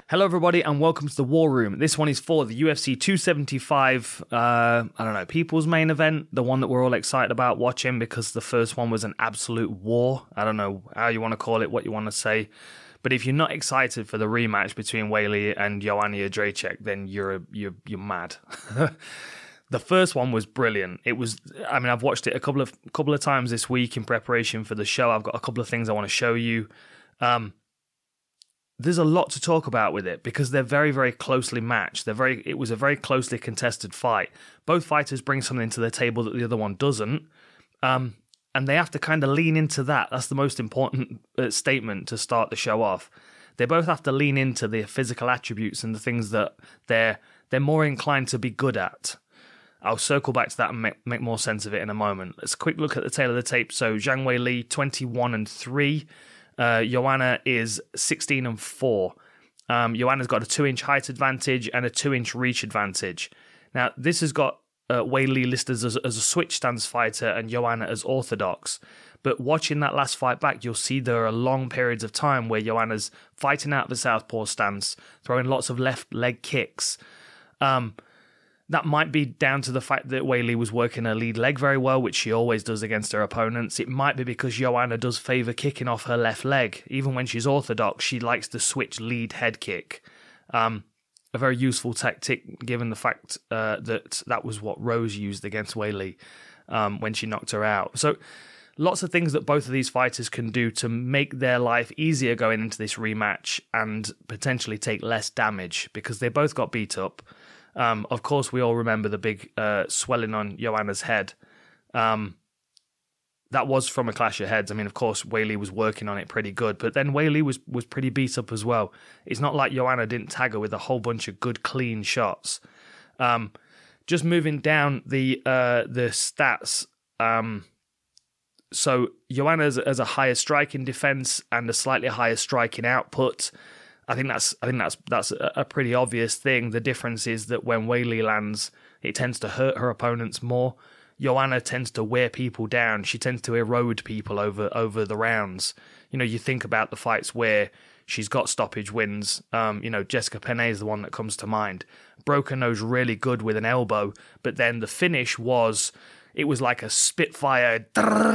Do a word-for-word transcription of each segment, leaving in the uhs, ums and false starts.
Hello everybody and welcome to the War Room. This one is for the U F C two seventy-five, uh, I don't know, People's Main Event, the one that we're all excited about watching because the first one was an absolute war. I don't know how you want to call it, what you want to say. But if you're not excited for the rematch between Weili and Joanna Jędrzejczyk, then you're you're you're mad. The first one was brilliant. It was, I mean, I've watched it a couple of couple of times this week in preparation for the show. I've got a couple of things I want to show you. Um, There's a lot to talk about with it because they're very, very closely matched. They're very. It was a very closely contested fight. Both fighters bring something to the table that the other one doesn't, um, and they have to kind of lean into that. That's the most important uh, statement to start the show off. They both have to lean into the physical attributes and the things that they're they're more inclined to be good at. I'll circle back to that and make, make more sense of it in a moment. Let's quick look at the tail of the tape. So Zhang Weili, twenty-one and three. Uh, Joanna is sixteen and four. Um, Joanna's got a two-inch height advantage and a two-inch reach advantage. Now, this has got uh, Weili listed as, as a switch stance fighter and Joanna as orthodox. But watching that last fight back, you'll see there are long periods of time where Joanna's fighting out of the southpaw stance, throwing lots of left leg kicks. Um, That might be down to the fact that Weili was working her lead leg very well, which she always does against her opponents. It might be because Joanna does favour kicking off her left leg. Even when she's orthodox, she likes to switch lead head kick. Um, a very useful tactic given the fact uh, that that was what Rose used against Weili um, when she knocked her out. So lots of things that both of these fighters can do to make their life easier going into this rematch and potentially take less damage because they both got beat up. Um, of course, we all remember the big uh, swelling on Joanna's head. Um, that was from a clash of heads. I mean, of course, Weili was working on it pretty good, but then Weili was was pretty beat up as well. It's not like Joanna didn't tag her with a whole bunch of good, clean shots. Um, just moving down the uh, the stats. Um, so Joanna has a higher striking defense and a slightly higher striking output. I think that's I think that's that's a pretty obvious thing. The difference is that when Weili lands, it tends to hurt her opponents more. Joanna tends to wear people down. She tends to erode people over over the rounds. You know, you think about the fights where she's got stoppage wins. Um, you know, Jessica Penne is the one that comes to mind. Broke her nose really good with an elbow, but then the finish was. It was like a spitfire,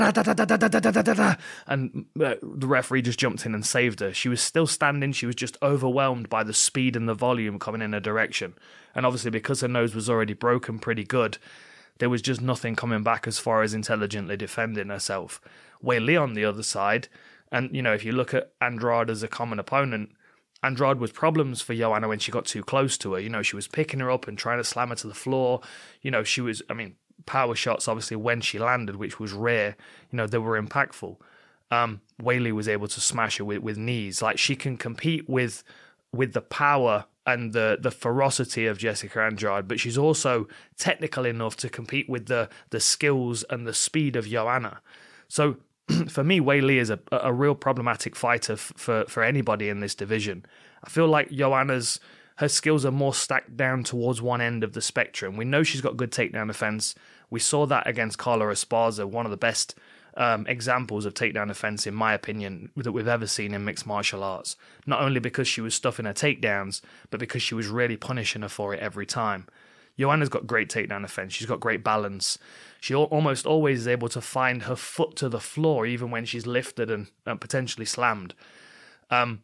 and the referee just jumped in and saved her. She was still standing. She was just overwhelmed by the speed and the volume coming in her direction. And obviously, because her nose was already broken pretty good, there was just nothing coming back as far as intelligently defending herself. Weili on the other side, and you know, if you look at Andrade as a common opponent, Andrade was problems for Joanna when she got too close to her. You know, she was picking her up and trying to slam her to the floor. You know, she was, I mean, power shots, obviously, when she landed, which was rare, you know, they were impactful. Um, Weili was able to smash her with, with knees. Like, she can compete with with the power and the, the ferocity of Jessica Andrade, but she's also technical enough to compete with the, the skills and the speed of Joanna. So, for me, Weili is a, a real problematic fighter f- for, for anybody in this division. I feel like Joanna's her skills are more stacked down towards one end of the spectrum. We know she's got good takedown defense. We saw that against Carla Esparza, one of the best um, examples of takedown defense, in my opinion, that we've ever seen in mixed martial arts. Not only because she was stuffing her takedowns, but because she was really punishing her for it every time. Joanna's got great takedown defense. She's got great balance. She al- almost always is able to find her foot to the floor, even when she's lifted and, and potentially slammed. Um,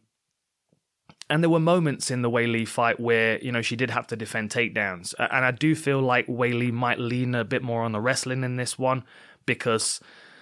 And there were moments in the Weili fight where, you know, she did have to defend takedowns. And I do feel like Weili might lean a bit more on the wrestling in this one because,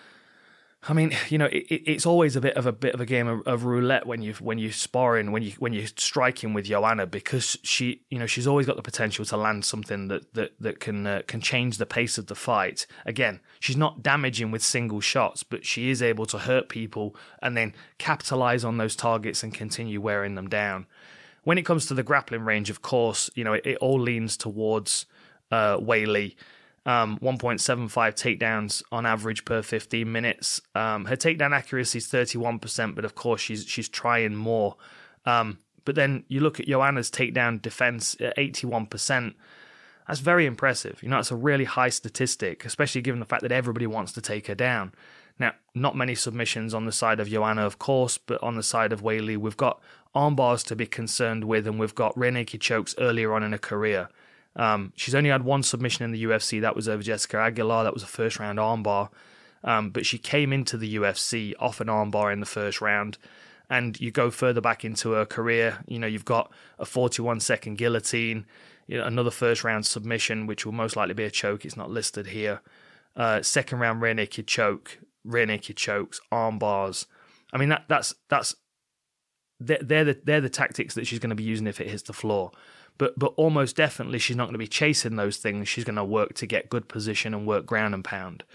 I mean, you know, it, it's always a bit of a bit of a game of, of roulette when you when you're sparring, when you when you're striking with Joanna, because she, you know, she's always got the potential to land something that that that can uh, can change the pace of the fight. Again, she's not damaging with single shots, but she is able to hurt people and then capitalize on those targets and continue wearing them down. When it comes to the grappling range, of course, you know, it, it all leans towards uh, Weili. Um, one point seven five takedowns on average per fifteen minutes. Um, her takedown accuracy is thirty-one percent, but of course she's she's trying more. Um, but then you look at Joanna's takedown defense at eighty-one percent. That's very impressive. You know, it's a really high statistic, especially given the fact that everybody wants to take her down. Now, not many submissions on the side of Joanna, of course, but on the side of Weili, we've got arm bars to be concerned with, and we've got rear naked chokes earlier on in her career. Um, she's only had one submission in the U F C. That was over Jessica Aguilar. That was a first round arm bar. Um, but she came into the U F C off an arm bar in the first round. And you go further back into her career, you know, you've got a forty-one second guillotine, you know, another first round submission, which will most likely be a choke. It's not listed here. Uh, second round rear naked choke, rear naked chokes, arm bars. I mean, that that's that's they're, they're the they're the tactics that she's going to be using if it hits the floor. But but almost definitely she's not going to be chasing those things. She's going to work to get good position and work ground and pound.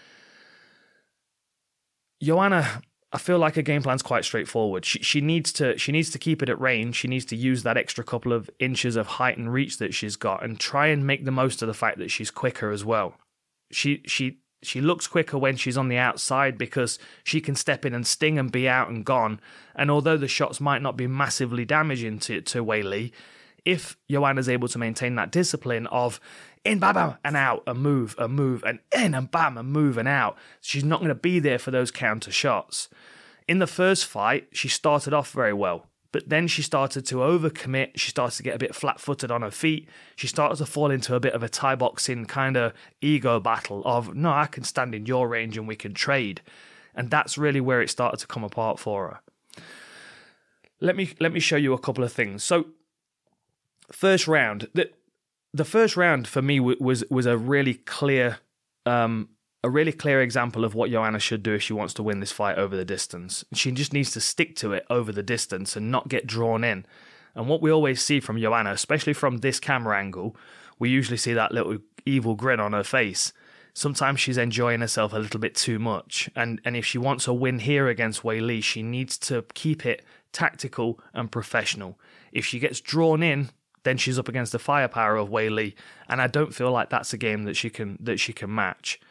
Joanna, I feel like her game plan's quite straightforward. She she needs to she needs to keep it at range. She needs to use that extra couple of inches of height and reach that she's got, and try and make the most of the fact that she's quicker as well. She she she looks quicker when she's on the outside because she can step in and sting and be out and gone. And although the shots might not be massively damaging to to Weili, if Joanna's able to maintain that discipline of in, bam, bam, and out, and move, and move, and in, and bam, and move, and out, she's not going to be there for those counter shots. In the first fight, she started off very well, but then she started to overcommit. She started to get a bit flat-footed on her feet. She started to fall into a bit of a Thai boxing kind of ego battle of, no, I can stand in your range and we can trade. And that's really where it started to come apart for her. Let me let me show you a couple of things. So, first round, the the first round for me was was a really clear, um, a really clear example of what Joanna should do if she wants to win this fight over the distance. She just needs to stick to it over the distance and not get drawn in. And what we always see from Joanna, especially from this camera angle, we usually see that little evil grin on her face. Sometimes she's enjoying herself a little bit too much. And and if she wants a win here against Weili, she needs to keep it tactical and professional. If she gets drawn in, then she's up against the firepower of Weili, and I don't feel like that's a game that she can that she can match.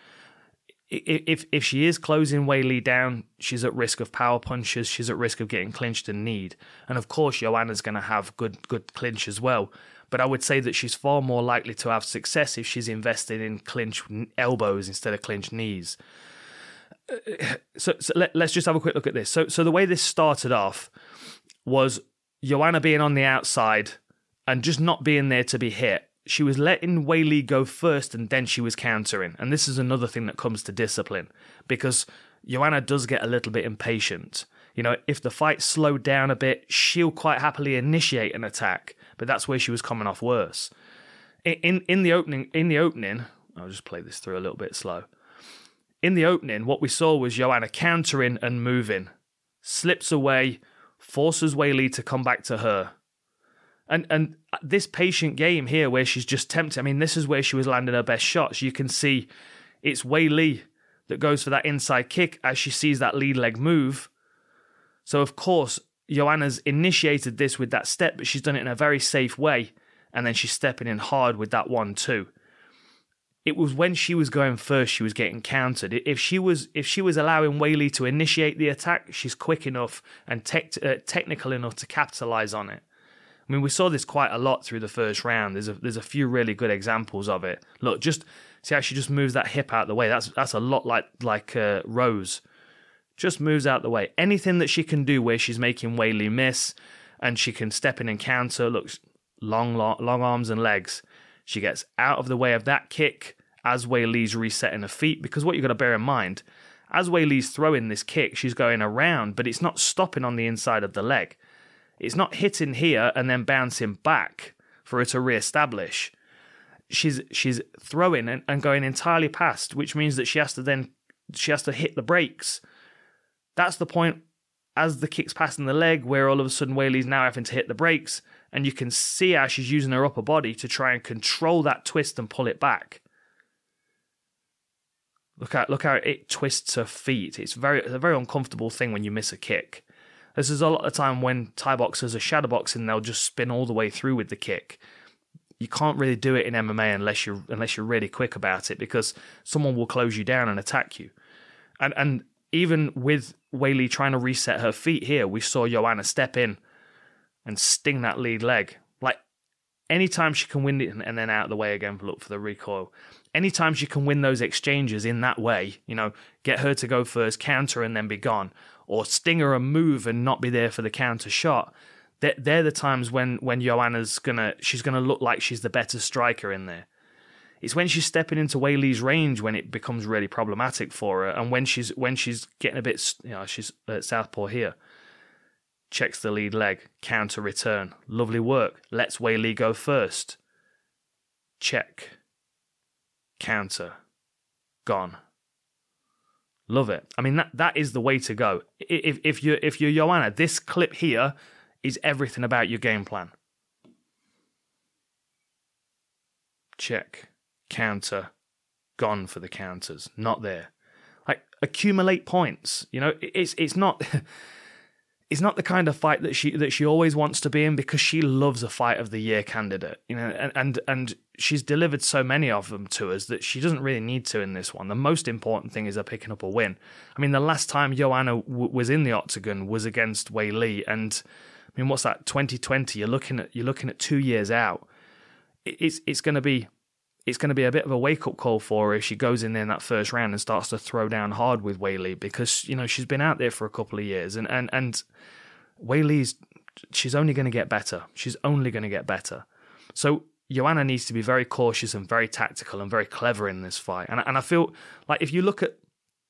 If if she is closing Weili down, she's at risk of power punches. She's at risk of getting clinched and kneed, and of course, Joanna's going to have good good clinch as well. But I would say that she's far more likely to have success if she's invested in clinch elbows instead of clinch knees. So, so let, let's just have a quick look at this. So so the way this started off was Joanna being on the outside and just not being there to be hit. She was letting Weili go first and then she was countering. And this is another thing that comes to discipline, because Joanna does get a little bit impatient. You know, if the fight slowed down a bit, she'll quite happily initiate an attack, but that's where she was coming off worse. In in, in the opening, in the opening, I'll just play this through a little bit slow. In the opening, what we saw was Joanna countering and moving, slips away, forces Weili to come back to her. And and this patient game here where she's just tempted, I mean, this is where she was landing her best shots. You can see it's Weili that goes for that inside kick as she sees that lead leg move. So, of course, Joanna's initiated this with that step, but she's done it in a very safe way. And then she's stepping in hard with that one, too. It was when she was going first, she was getting countered. If she was if she was allowing Weili to initiate the attack, she's quick enough and tech, uh, technical enough to capitalize on it. I mean, we saw this quite a lot through the first round. There's a there's a few really good examples of it. Look, just see how she just moves that hip out of the way. That's that's a lot like like uh, Rose. Just moves out the way. Anything that she can do where she's making Weili miss, and she can step in and counter. Looks long, long, long arms and legs. She gets out of the way of that kick as Weili's resetting her feet. Because what you've got to bear in mind, as Weili's throwing this kick, she's going around, but it's not stopping on the inside of the leg. It's not hitting here and then bouncing back for her to re-establish. She's she's throwing and, and going entirely past, which means that she has to then she has to hit the brakes. That's the point as the kick's passing the leg, where all of a sudden Weili's now having to hit the brakes, and you can see how she's using her upper body to try and control that twist and pull it back. Look how look how it twists her feet. It's very it's a very uncomfortable thing when you miss a kick. This is a lot of time when Thai boxers are shadowboxing, they'll just spin all the way through with the kick. You can't really do it in M M A unless you're unless you're really quick about it, because someone will close you down and attack you. And and even with Weili trying to reset her feet here, we saw Joanna step in and sting that lead leg. Like, anytime she can win it and then out of the way again, look for the recoil. Anytime she can win those exchanges in that way, you know, get her to go first, counter and then be gone, or sting her a move and not be there for the counter shot. They're, they're the times when when Joanna's gonna she's gonna look like she's the better striker in there. It's when she's stepping into Weili's range when it becomes really problematic for her, and when she's when she's getting a bit, you know, she's at southpaw here. Checks the lead leg, counter return, lovely work. Lets Weili go first. Check, counter, gone. Love it. I mean that that is the way to go. If if you if you're Joanna, this clip here is everything about your game plan. Check, counter, gone for the counters, not there. Like, accumulate points. You know, it's it's not it's not the kind of fight that she that she always wants to be in, because she loves a fight of the year candidate. You know, and and, and she's delivered so many of them to us that she doesn't really need to in this one. The most important thing is her picking up a win. I mean, the last time Joanna w- was in the octagon was against Weili, and I mean, what's that? twenty twenty. You're looking at you're looking at two years out. It's it's going to be. It's going to be a bit of a wake-up call for her if she goes in there in that first round and starts to throw down hard with Weili, because, you know, she's been out there for a couple of years, and and and Weili's, she's only going to get better. She's only going to get better. So Joanna needs to be very cautious and very tactical and very clever in this fight. And and I feel like if you look at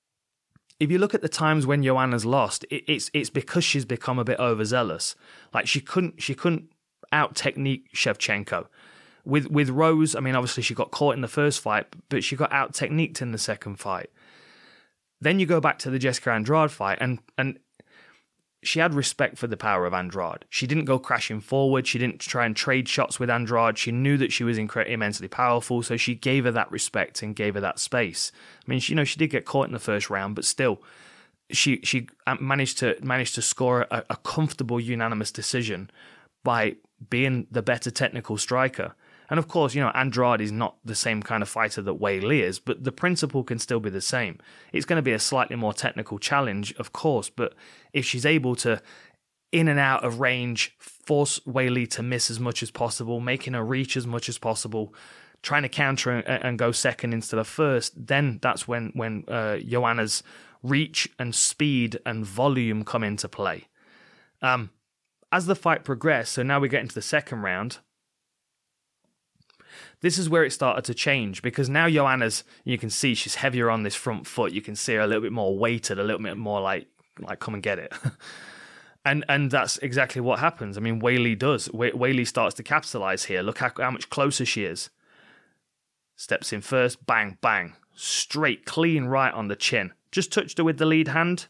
if you look at the times when Joanna's lost, it, it's it's because she's become a bit overzealous. Like she couldn't she couldn't out technique Shevchenko. With with Rose, I mean, obviously she got caught in the first fight, but she got out-techniqued in the second fight. Then you go back to the Jessica Andrade fight, and and she had respect for the power of Andrade. She didn't go crashing forward. She didn't try and trade shots with Andrade. She knew that she was incre- immensely powerful, so she gave her that respect and gave her that space. I mean, she, you know, she did get caught in the first round, but still, she she managed to managed to score a, a comfortable unanimous decision by being the better technical striker. And of course, you know, Andrade is not the same kind of fighter that Weili is, but the principle can still be the same. It's going to be a slightly more technical challenge, of course, but if she's able to, in and out of range, force Weili to miss as much as possible, making her reach as much as possible, trying to counter and, and go second instead of first, then that's when, when uh, Joanna's reach and speed and volume come into play. Um, as the fight progressed, so now we get into the second round, this is where it started to change, because now Joanna's, you can see she's heavier on this front foot. You can see her a little bit more weighted, a little bit more like, like come and get it. and and that's exactly what happens. I mean, Weili does. We- Weili starts to capitalize here. Look how, how much closer she is. Steps in first, bang, bang. Straight, clean right on the chin. Just touched her with the lead hand.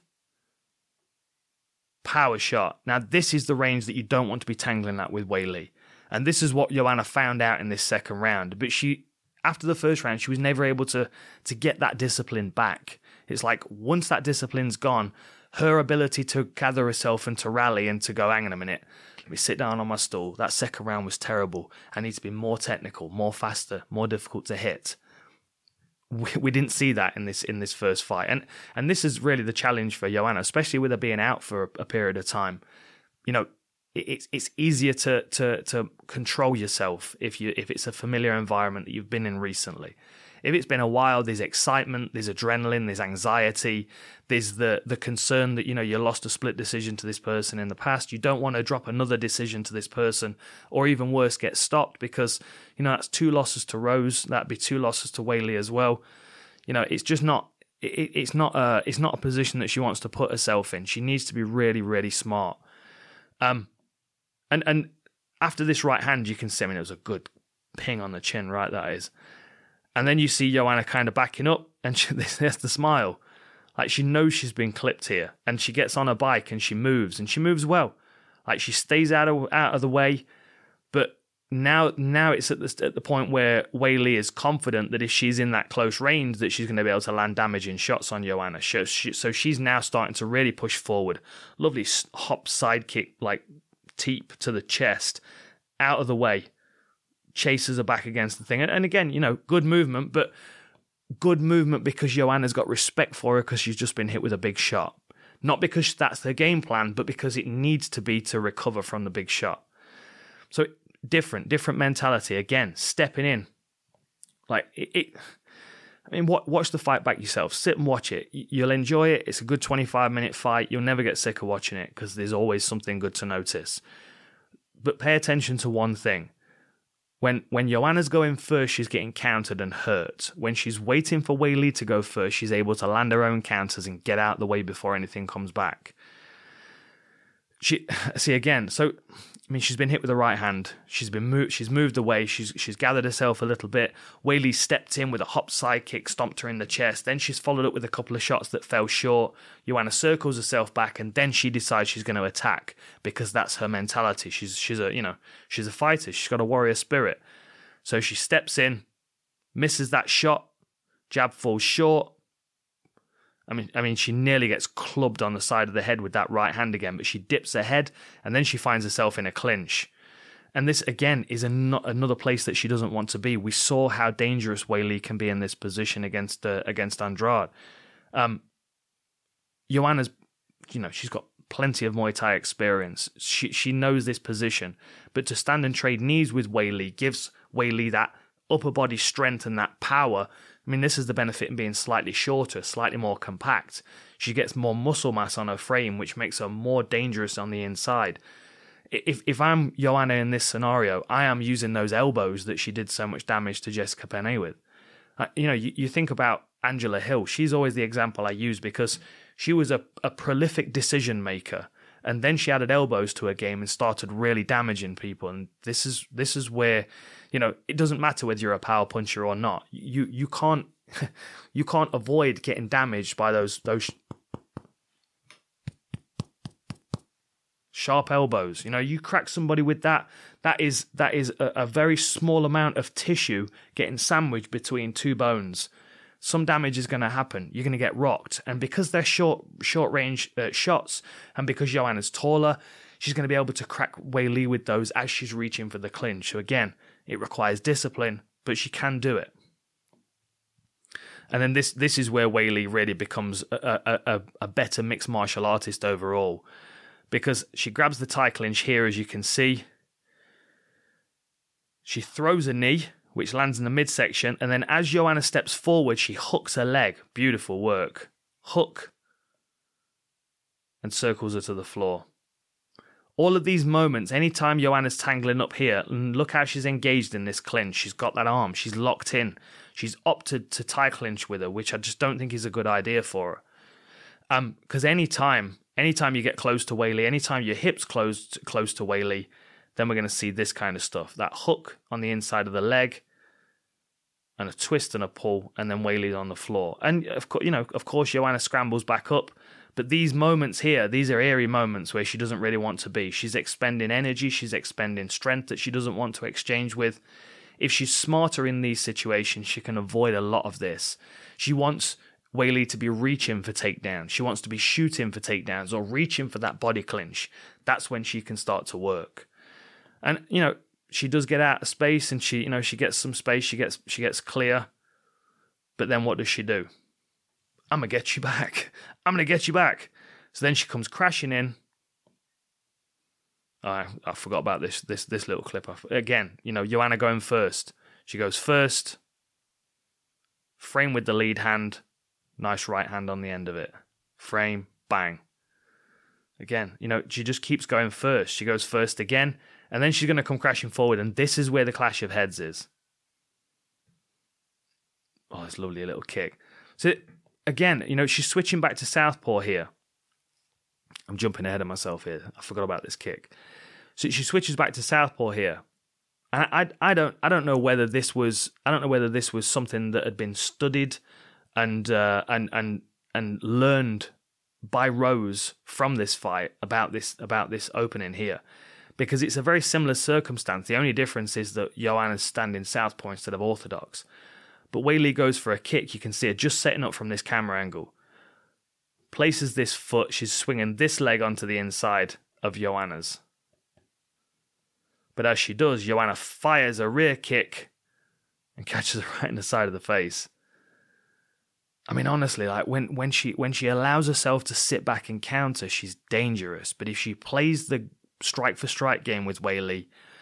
Power shot. Now, this is the range that you don't want to be tangling at with Weili. And this is what Joanna found out in this second round. But she, after the first round, she was never able to, to get that discipline back. It's like once that discipline's gone, her ability to gather herself and to rally and to go, hang on a minute, let me sit down on my stool. That second round was terrible. I need to be more technical, more faster, more difficult to hit. We, we didn't see that in this in this first fight. And and this is really the challenge for Joanna, especially with her being out for a, a period of time. You know, It's it's easier to, to to control yourself if you if it's a familiar environment that you've been in recently. If it's been a while, there's excitement, there's adrenaline, there's anxiety, there's the the concern that, you know, you lost a split decision to this person in the past. You don't want to drop another decision to this person, or even worse, get stopped, because, you know, that's two losses to Rose. That'd be two losses to Weili as well. You know, it's just not it, it's not a it's not a position that she wants to put herself in. She needs to be really really smart. Um. And and after this right hand, you can see, I mean, it was a good ping on the chin, right, that is. And then you see Joanna kind of backing up, and she, there's the smile. Like, she knows she's been clipped here, and she gets on her bike, and she moves, and she moves well. Like, she stays out of out of the way, but now now it's at the, at the point where Weili is confident that if she's in that close range, that she's going to be able to land damaging shots on Joanna. So, she, so she's now starting to really push forward. Lovely hop side kick, like, teep to the chest, out of the way, chases her back against the thing. And, and again, you know, good movement, but good movement because Joanna's got respect for her because she's just been hit with a big shot. Not because that's her game plan, but because it needs to be to recover from the big shot. So different, different mentality. Again, stepping in. Like, it, it I mean, what, watch the fight back yourself. Sit and watch it. You'll enjoy it. It's a good twenty-five minute fight. You'll never get sick of watching it because there's always something good to notice. But pay attention to one thing. When when Joanna's going first, she's getting countered and hurt. When she's waiting for Weili to go first, she's able to land her own counters and get out of the way before anything comes back. She see again. So I mean, she's been hit with the right hand. She's been moved. She's moved away. She's she's gathered herself a little bit. Weili stepped in with a hop side kick, stomped her in the chest. Then she's followed up with a couple of shots that fell short. Joanna circles herself back, and then she decides she's going to attack because that's her mentality. She's she's a you know she's a fighter. She's got a warrior spirit. So she steps in, misses that shot. Jab falls short. I mean, I mean, she nearly gets clubbed on the side of the head with that right hand again, but she dips her head and then she finds herself in a clinch. And this, again, is an- another place that she doesn't want to be. We saw how dangerous Weili can be in this position against uh, against Andrade. Um, Joanna's, you know, she's got plenty of Muay Thai experience. She she knows this position, but to stand and trade knees with Weili gives Weili that upper body strength and that power. I mean, this is the benefit in being slightly shorter, slightly more compact. She gets more muscle mass on her frame, which makes her more dangerous on the inside. If if I'm Joanna in this scenario, I am using those elbows that she did so much damage to Jessica Penne with. Uh, you know, you, you think about Angela Hill. She's always the example I use because she was a, a prolific decision maker. And then she added elbows to her game and started really damaging people. And this is this is where, you know, it doesn't matter whether you're a power puncher or not. You you can't you can't avoid getting damaged by those those sharp elbows. You know, you crack somebody with that. That is that is a, a very small amount of tissue getting sandwiched between two bones. Some damage is going to happen. You're going to get rocked. And because they're short short range uh, shots, and because Joanna's taller, she's going to be able to crack Weili with those as she's reaching for the clinch. So again, it requires discipline, but she can do it. And then this this is where Weili really becomes a, a, a, a better mixed martial artist overall, because she grabs the Thai clinch here, as you can see. She throws a knee, which lands in the midsection, and then as Joanna steps forward, she hooks her leg. Beautiful work. Hook. And circles her to the floor. All of these moments, anytime Joanna's tangling up here, and look how she's engaged in this clinch. She's got that arm. She's locked in. She's opted to Thai clinch with her, which I just don't think is a good idea for her. Um, because anytime, anytime you get close to Weili, anytime your hips close close to Weili, then we're going to see this kind of stuff. That hook on the inside of the leg, and a twist and a pull, and then Weili's on the floor. And of course, you know, of course, Joanna scrambles back up. But these moments here, these are eerie moments where she doesn't really want to be. She's expending energy, she's expending strength that she doesn't want to exchange with. If she's smarter in these situations, she can avoid a lot of this. She wants Weili to be reaching for takedowns. She wants to be shooting for takedowns or reaching for that body clinch. That's when she can start to work. And, you know, she does get out of space, and she, you know, she gets some space, she gets she gets clear. But then what does she do? I'm going to get you back. I'm going to get you back. So then she comes crashing in. Oh, I, I forgot about this this this little clip. Again, you know, Joanna going first. She goes first. Frame with the lead hand. Nice right hand on the end of it. Frame, bang. Again, you know, she just keeps going first. She goes first again. And then she's going to come crashing forward. And this is where the clash of heads is. Oh, it's lovely, a little kick. So, again, you know, she's switching back to southpaw here. I'm jumping ahead of myself here. I forgot about this kick. So she switches back to southpaw here. And I, I, I don't, I don't know whether this was, I don't know whether this was something that had been studied and uh, and and and learned by Rose from this fight about this about this opening here, because it's a very similar circumstance. The only difference is that Joanna's standing southpaw instead of orthodox. But Weili goes for a kick. You can see her just setting up from this camera angle. Places this foot. She's swinging this leg onto the inside of Joanna's. But as she does, Joanna fires a rear kick and catches her right in the side of the face. I mean, honestly, like when, when she when she allows herself to sit back and counter, she's dangerous. But if she plays the strike for strike game with Weili,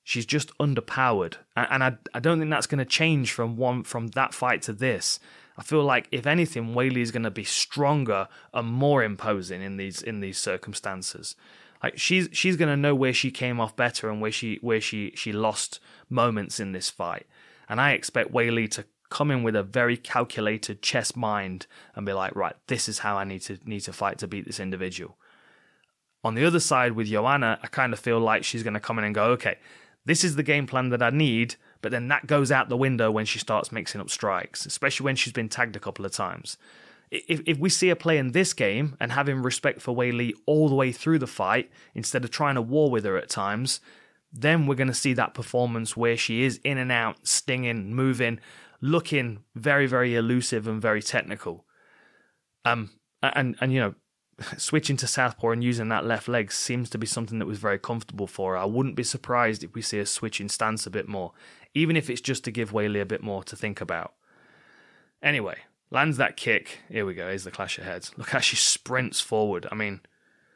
She's just underpowered. And I, I don't think that's going to change from one from that fight to this. I feel like, if anything, Weili is going to be stronger and more imposing in these in these circumstances. Like she's she's going to know where she came off better and where she where she she lost moments in this fight. And I expect Weili to come in with a very calculated chess mind and be like, right, this is how I need to need to fight to beat this individual. On the other side with Joanna, I kind of feel like she's going to come in and go, okay, this is the game plan that I need, but then that goes out the window when she starts mixing up strikes, especially when she's been tagged a couple of times. If if we see her play in this game and having respect for Weili all the way through the fight, instead of trying to war with her at times, then we're going to see that performance where she is in and out, stinging, moving, looking very, very elusive and very technical. Um, and, and you know, switching to southpaw and using that left leg seems to be something that was very comfortable for her. I wouldn't be surprised if we see her switch in stance a bit more, even if it's just to give Weili a bit more to think about. Anyway, lands that kick. Here we go. Here's the clash of heads. Look how she sprints forward. I mean,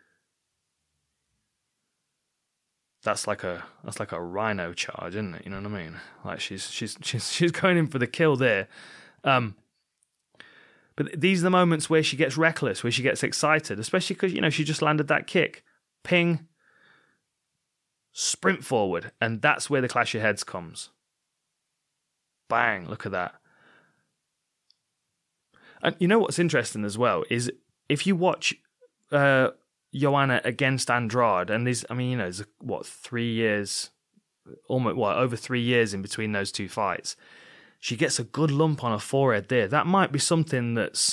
that's like a that's like a rhino charge, isn't it? You know what I mean? Like she's she's she's she's going in for the kill there. Um, but these are the moments where she gets reckless, where she gets excited, especially because, you know, she just landed that kick. Ping, sprint forward, and that's where the clash of heads comes. Bang! Look at that. And you know what's interesting as well is if you watch uh, Joanna against Andrade, and there's, I mean, you know, there's what three years, almost what over three years in between those two fights. She gets a good lump on her forehead there. That might be something that's,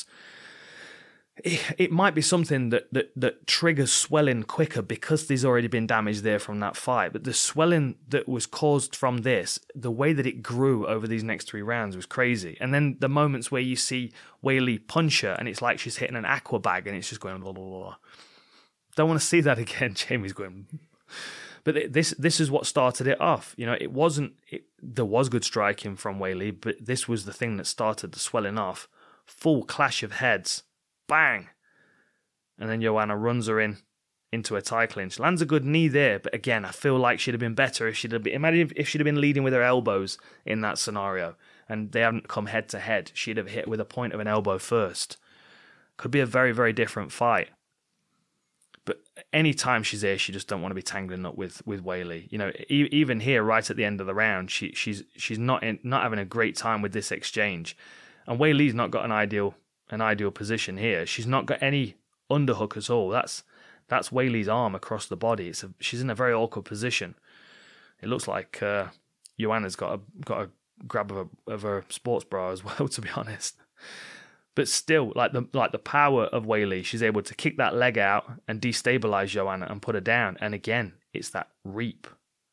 it, it might be something that, that that triggers swelling quicker because there's already been damage there from that fight. But the swelling that was caused from this, the way that it grew over these next three rounds was crazy. And then the moments where you see Weili punch her and it's like she's hitting an aqua bag and it's just going blah, blah, blah. Don't want to see that again. Jamie's going... But this this is what started it off. You know, it wasn't... It, there was good striking from Weili, but this was the thing that started the swelling off. Full clash of heads. Bang! And then Joanna runs her in into a tie clinch. Lands a good knee there, but again, I feel like she'd have been better if she'd have been... Imagine if she'd have been leading with her elbows in that scenario, and they hadn't come head to head. She'd have hit with a point of an elbow first. Could be a very, very different fight. But any time she's here, she just don't want to be tangling up with with Weili. You know, e- even here, right at the end of the round, she she's she's not in, not having a great time with this exchange, and Weili's not got an ideal an ideal position here. She's not got any underhook at all. That's that's Weili's arm across the body. It's a, she's in a very awkward position. It looks like uh, Joanna's got a got a grab of, a, of her sports bra as well, to be honest. But still, like the like the power of Weili, she's able to kick that leg out and destabilize Joanna and put her down. And again, it's that reap.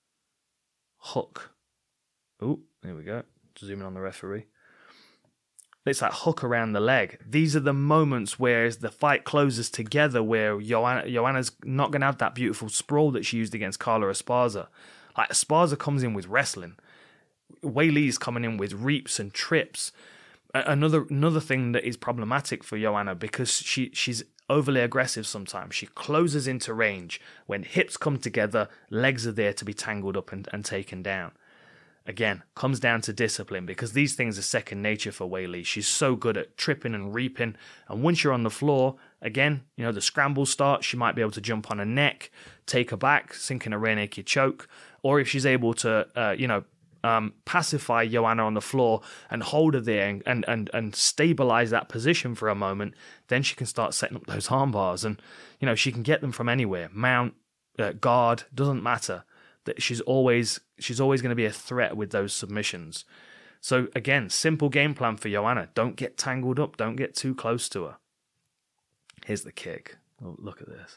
Hook. Oh, there we go. Zooming on the referee. It's that hook around the leg. These are the moments where as the fight closes together where Joanna, Joanna's not going to have that beautiful sprawl that she used against Carla Esparza. Like Esparza comes in with wrestling. Weili's coming in with reaps and trips. Another another thing that is problematic for Joanna because she she's overly aggressive sometimes. She closes into range. When hips come together, legs are there to be tangled up and, and taken down. Again, comes down to discipline because these things are second nature for Weili. She's so good at tripping and reaping. And once you're on the floor, again, you know, the scramble starts. She might be able to jump on her neck, take her back, sink in a rear naked choke. Or if she's able to, uh, you know, Um, pacify Joanna on the floor and hold her there and, and, and, and stabilize that position for a moment, then she can start setting up those arm bars. And, you know, she can get them from anywhere. Mount, uh, guard, doesn't matter. That she's always she's always going to be a threat with those submissions. So, again, simple game plan for Joanna. Don't get tangled up. Don't get too close to her. Here's the kick. Oh, look at this.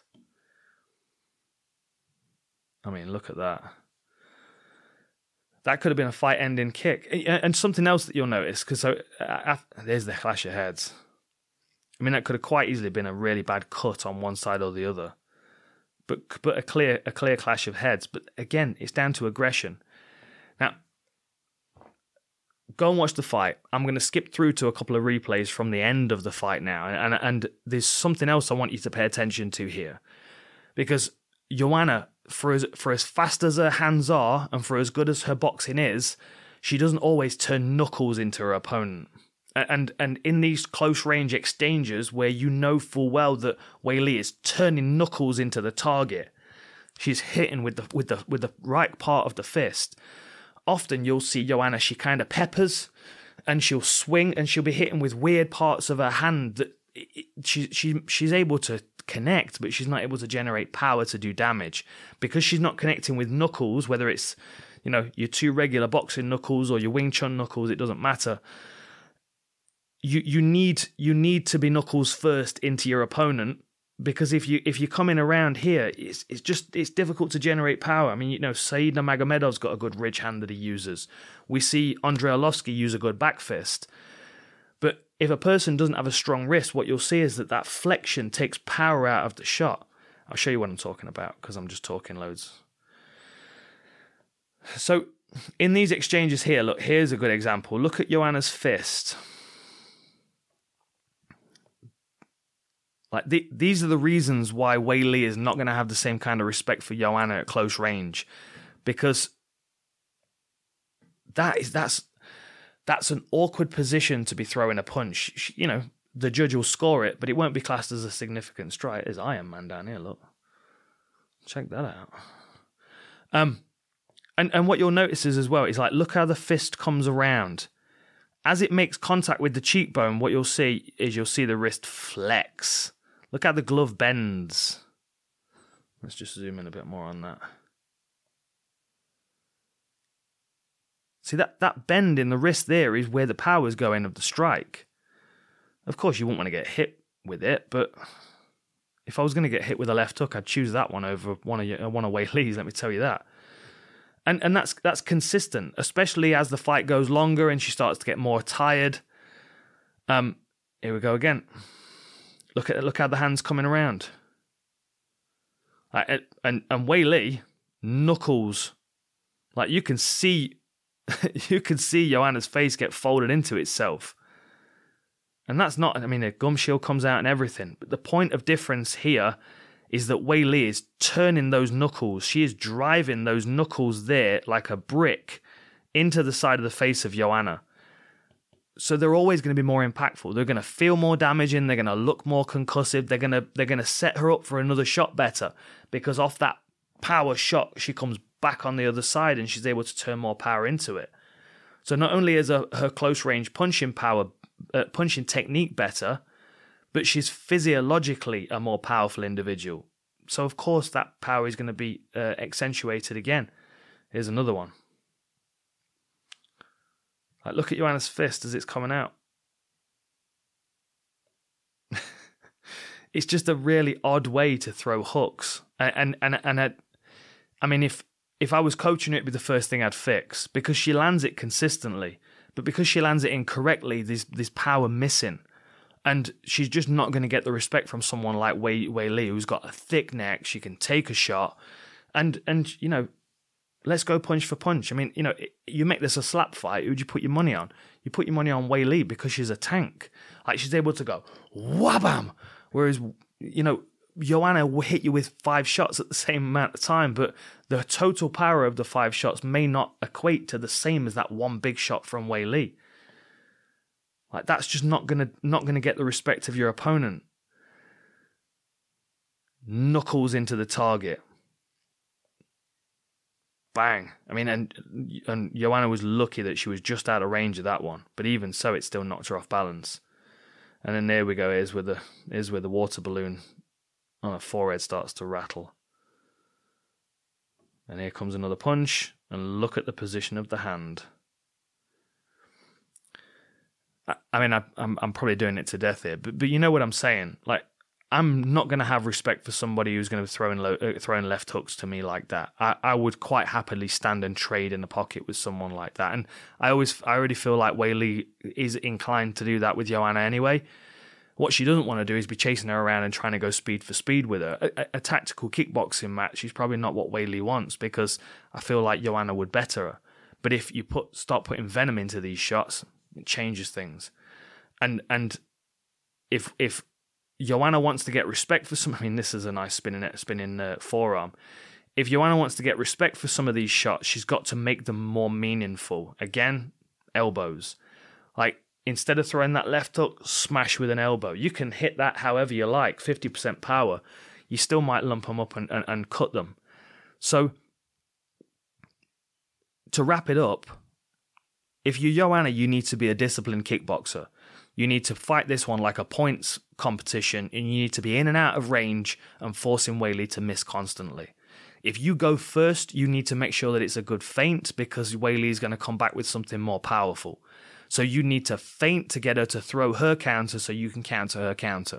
I mean, look at that. That could have been a fight-ending kick. And something else that you'll notice, because so, uh, there's the clash of heads. I mean, that could have quite easily been a really bad cut on one side or the other. But but a clear a clear clash of heads. But again, it's down to aggression. Now, go and watch the fight. I'm going to skip through to a couple of replays from the end of the fight now. And, and there's something else I want you to pay attention to here. Because Joanna for as for as fast as her hands are and for as good as her boxing is, she doesn't always turn knuckles into her opponent. And and in these close range exchanges where you know full well that Weili is turning knuckles into the target, she's hitting with the with the with the right part of the fist. Often you'll see Joanna, she kind of peppers, and she'll swing and she'll be hitting with weird parts of her hand that she she she's able to connect, but she's not able to generate power to do damage because she's not connecting with knuckles. Whether it's, you know, your two regular boxing knuckles or your Wing Chun knuckles, it doesn't matter. You you need you need to be knuckles first into your opponent, because if you if you're coming around here, it's it's just it's difficult to generate power. I mean, you know, Said Nurmagomedov's got a good ridge hand that he uses. We see Andrei Arlovski use a good back fist. But if a person doesn't have a strong wrist, what you'll see is that that flexion takes power out of the shot. I'll show you what I'm talking about because I'm just talking loads. So in these exchanges here, look, here's a good example. Look at Joanna's fist. Like the, these are the reasons why Weili is not going to have the same kind of respect for Joanna at close range, because that is that's that's an awkward position to be throwing a punch. She, you know, the judge will score it, but it won't be classed as a significant strike. There's Iron Man down here. Look, check that out. Um, and and what you'll notice is as well is like, look how the fist comes around. As it makes contact with the cheekbone, what you'll see is you'll see the wrist flex. Look how the glove bends. Let's just zoom in a bit more on that. See, that, that bend in the wrist there is where the power's going of the strike. Of course, you wouldn't want to get hit with it, but if I was going to get hit with a left hook, I'd choose that one over one of, one of Weili's, let me tell you that. And and that's that's consistent, especially as the fight goes longer and she starts to get more tired. Um, here we go again. Look at look how the hand's coming around. Like, and and Weili knuckles, like you can see, you can see Joanna's face get folded into itself. And that's not, I mean, a gum shield comes out and everything. But the point of difference here is that Weili is turning those knuckles. She is driving those knuckles there like a brick into the side of the face of Joanna. So they're always going to be more impactful. They're going to feel more damaging. They're going to look more concussive. They're going to they're going to set her up for another shot better, because off that power shot, she comes back on the other side and she's able to turn more power into it. So not only is her, her close range punching power, uh, punching technique better, but she's physiologically a more powerful individual. So, of course, that power is going to be uh, accentuated again. Here's another one. Like, look at Joanna's fist as it's coming out. It's just a really odd way to throw hooks. And, and, and, and I, I mean, if, if I was coaching her, it'd be the first thing I'd fix, because she lands it consistently. But because she lands it incorrectly, there's, there's power missing. And she's just not going to get the respect from someone like Wei Weili, who's got a thick neck. She can take a shot, and and you know, let's go punch for punch. I mean, you know, you make this a slap fight. Who'd you put your money on? You put your money on Weili because she's a tank. Like, she's able to go whabam, whereas, you know, Joanna will hit you with five shots at the same amount of time, but the total power of the five shots may not equate to the same as that one big shot from Weili. Like, that's just not gonna not gonna get the respect of your opponent. Knuckles into the target. Bang. I mean, and and Joanna was lucky that she was just out of range of that one, but even so, it still knocked her off balance. And then there we go. Here's where the here's where the water balloon on her forehead starts to rattle. And here comes another punch, and look at the position of the hand. I mean, I, I'm I'm probably doing it to death here, but but you know what I'm saying. Like, I'm not going to have respect for somebody who's going to be throwing low, uh, throwing left hooks to me like that. I, I would quite happily stand and trade in the pocket with someone like that. And I always I already feel like Weili is inclined to do that with Joanna anyway. What she doesn't want to do is be chasing her around and trying to go speed for speed with her. A, a, a tactical kickboxing match is probably not what Weili wants, because I feel like Joanna would better her. But if you put start putting venom into these shots, it changes things. And and if if Joanna wants to get respect for some, I mean, this is a nice spinning spinning uh, forearm. if Joanna wants to get respect for some of these shots, she's got to make them more meaningful. Again, elbows. Like, instead of throwing that left hook, smash with an elbow. You can hit that however you like, fifty percent power. You still might lump them up and, and, and cut them. So, to wrap it up, if you're Joanna, you need to be a disciplined kickboxer. You need to fight this one like a points competition, and you need to be in and out of range and forcing Weili to miss constantly. If you go first, you need to make sure that it's a good feint, because Weili is going to come back with something more powerful. So you need to feint to get her to throw her counter so you can counter her counter.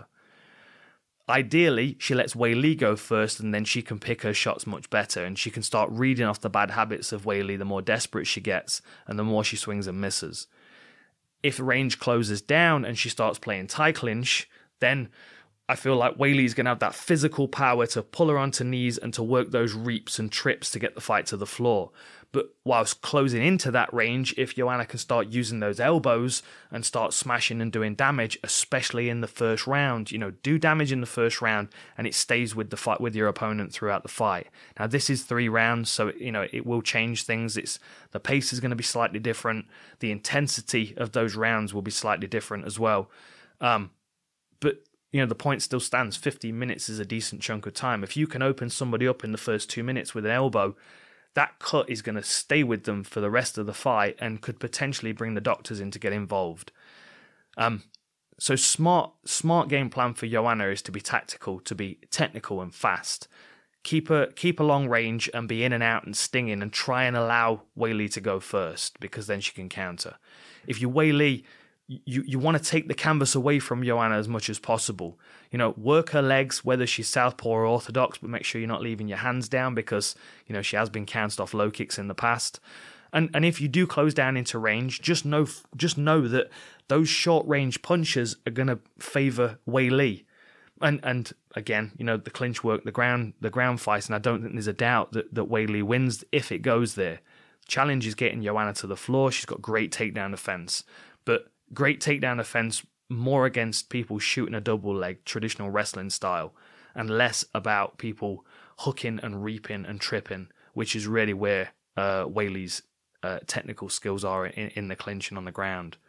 Ideally, she lets Weili go first, and then she can pick her shots much better, and she can start reading off the bad habits of Weili the more desperate she gets and the more she swings and misses. If range closes down and she starts playing tie clinch, then I feel like Weili's going to have that physical power to pull her onto knees and to work those reaps and trips to get the fight to the floor. But whilst closing into that range, if Joanna can start using those elbows and start smashing and doing damage, especially in the first round, you know, do damage in the first round and it stays with the fight with your opponent throughout the fight. Now, this is three rounds, so, you know, it will change things. It's the pace is going to be slightly different. The intensity of those rounds will be slightly different as well. Um, but you know, the point still stands. fifty minutes is a decent chunk of time. If you can open somebody up in the first two minutes with an elbow, that cut is going to stay with them for the rest of the fight and could potentially bring the doctors in to get involved. Um, so smart, smart game plan for Joanna is to be tactical, to be technical and fast. Keep a keep a long range and be in and out and stinging, and try and allow Weili to go first, because then she can counter. If you Weili, you you want to take the canvas away from Joanna as much as possible. You know, work her legs, whether she's southpaw or orthodox, but make sure you're not leaving your hands down, because, you know, she has been counted off low kicks in the past. And and if you do close down into range, just know just know that those short range punches are going to favor Weili. And and again, you know, the clinch work, the ground the ground fight, and I don't think there's a doubt that that Weili wins if it goes there. Challenge is getting Joanna to the floor. She's got great takedown defense, but great takedown defense more against people shooting a double leg, traditional wrestling style, and less about people hooking and reaping and tripping, which is really where uh, Weili's uh, technical skills are in, in the clinch and on the ground.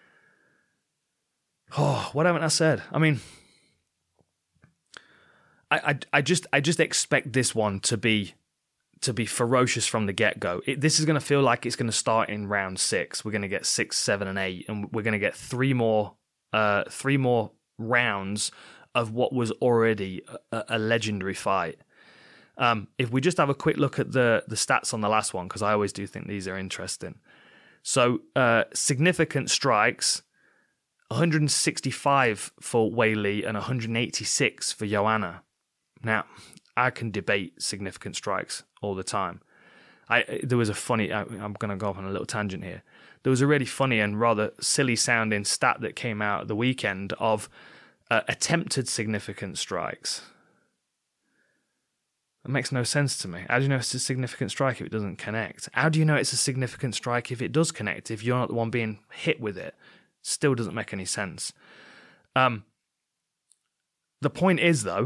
Oh, what haven't I said? I mean, I, I, I just I just expect this one to be to be ferocious from the get-go. It, this is going to feel like it's going to start in round six. We're going to get six, seven, and eight, and we're going to get three more, uh, three more rounds of what was already a, a legendary fight. Um, if we just have a quick look at the the stats on the last one, because I always do think these are interesting. So, uh, significant strikes: one hundred sixty-five for Weili and one hundred eighty-six for Joanna. Now, I can debate significant strikes all the time. I there was a funny. I, I'm going to go off on a little tangent here. There was a really funny and rather silly sounding stat that came out at the weekend of uh, attempted significant strikes. It makes no sense to me. How do you know it's a significant strike if it doesn't connect? How do you know it's a significant strike if it does connect? If you're not the one being hit with it, still doesn't make any sense. Um, the point is though.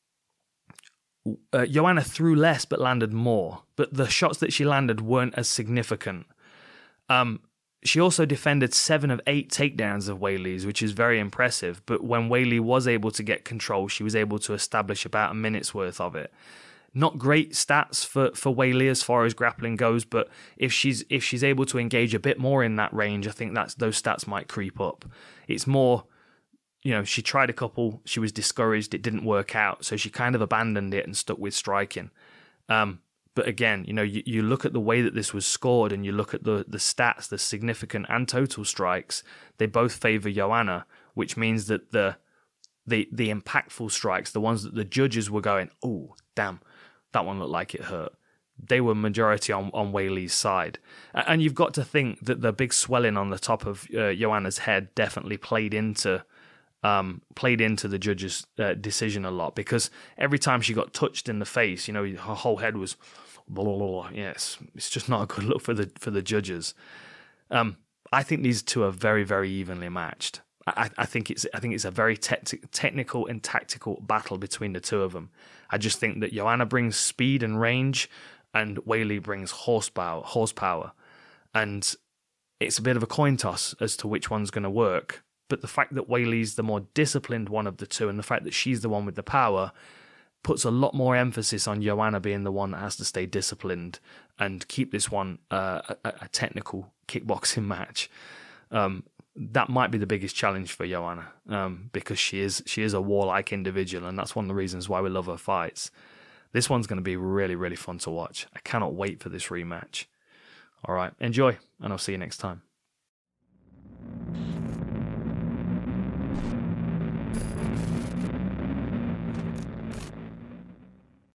Uh, Joanna threw less but landed more, but the shots that she landed weren't as significant. Um, she also defended seven of eight takedowns of Weili's, which is very impressive, but when Weili was able to get control, she was able to establish about a minute's worth of it. Not great stats for, for Weili as far as grappling goes, but if she's if she's able to engage a bit more in that range, I think that's those stats might creep up. It's more... You know, she tried a couple, she was discouraged, it didn't work out, so she kind of abandoned it and stuck with striking. Um, but again, you know, you, you look at the way that this was scored and you look at the, the stats, the significant and total strikes, they both favour Joanna, which means that the, the the impactful strikes, the ones that the judges were going, oh, damn, that one looked like it hurt, they were majority on, on Weili's side. And you've got to think that the big swelling on the top of uh, Joanna's head definitely played into... Um, played into the judge's uh, decision a lot, because every time she got touched in the face, you know, her whole head was blah, blah, blah. Yes, it's just not a good look for the for the judges. Um, I think these two are very, very evenly matched. I, I think it's I think it's a very te- technical and tactical battle between the two of them. I just think that Joanna brings speed and range, and Weili brings horsepower. Horsepower, and it's a bit of a coin toss as to which one's going to work. But the fact that Weili's the more disciplined one of the two, and the fact that she's the one with the power, puts a lot more emphasis on Joanna being the one that has to stay disciplined and keep this one uh, a, a technical kickboxing match. Um, that might be the biggest challenge for Joanna, um, because she is she is a warlike individual, and that's one of the reasons why we love her fights. This one's going to be really, really fun to watch. I cannot wait for this rematch. All right, enjoy, and I'll see you next time.